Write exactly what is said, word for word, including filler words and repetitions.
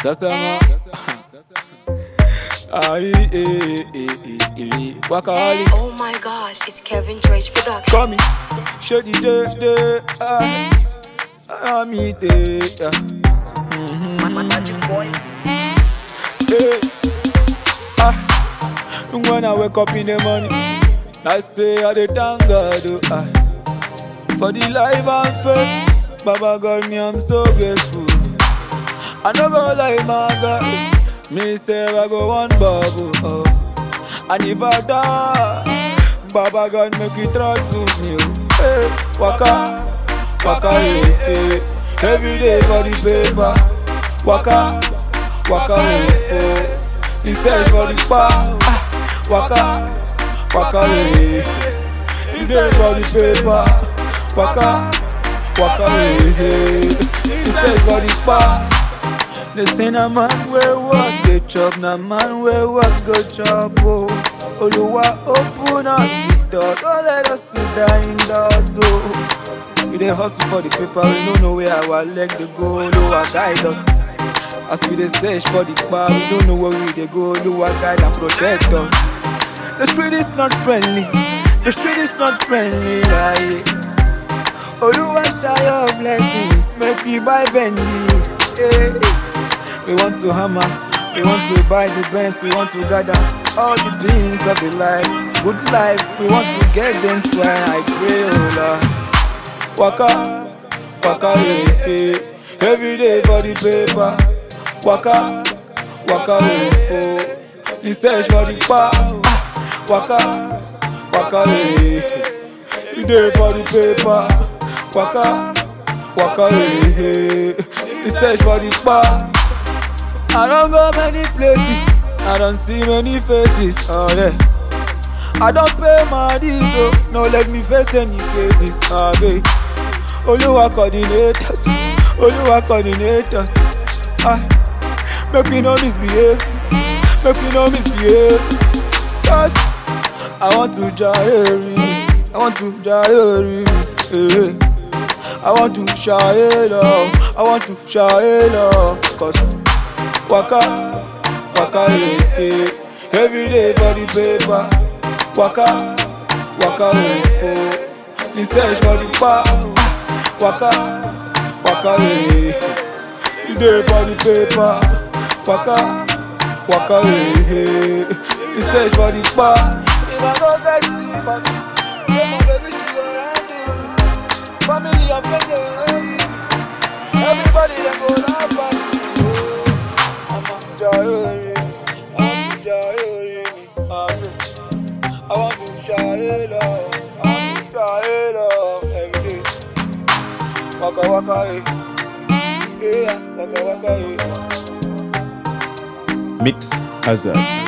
Sasama. Aye, eh, eh, eh, eh. Wakali. Oh my gosh, it's Kevin Trace Production. Come in, show the day, day, ah, ah, me day, yeah. Mm-hmm. Magic boy. Hey, ah, when I wake up in the morning, I say I dey thank God, oh, ah, for the life and faith. Baba God, me I'm so grateful. I no go lie, my God. Me say I go one bubble, oh. And if I die, Baba God make it right to me, oh. Hey, waka, waka, hey, hey. Every day for the paper. Waka, waka, hey, hey. He search for the power. Ah, waka, waka, hey, hey. He search for the paper. Waka, waka, hey, hey. He search for the power. They say na man wey work dey chop, na man wey work go chop, oh. Oluwa open up the door, don't let us sit down indoors, oh. We dey hustle for the paper, we don't know where our leg dey go, Oluwa guide us. As we dey search for the power, we don't know where we dey go, Oluwa guide and protect us. The street is not friendly, the street is not friendly, like Oluwa shower your blessings, make we buy Bentley, yeah. We want to hammer, we want to buy the Benz, we want to gather all the dreams of the life, good life, we want to get them so I pray, oh Lord. Waka, waka, hey, hey. Every day for the paper. Waka, waka, hey, hey. In search for the power. Ah, waka, waka, hey, hey. Every day for the paper. Waka, waka, hey, hey. In search for the power. I don't go many places, I don't see many faces, oh yeah. I don't pay my dues, so no let me face any cases, okay. Oluwa coordinators, Oluwa coordinators, ah. Make me no misbehave, make me no misbehave. Cause I want to jare, I want to jare, eh. I want to shine love, I want to shine love, cause waka, waka, hey, hey. Every day for the paper. Waka, waka, hey, hey. In search for the power. Ah, waka, waka, hey, hey. Every day for the paper. Waka, waka, hey, hey. In search for the power. If I don't get it, but my baby she go around. Family and friends, everybody they go laugh at me. I want to shine love, I want to shine love every day. Waka waka, yeah, waka waka. Mix Hazard.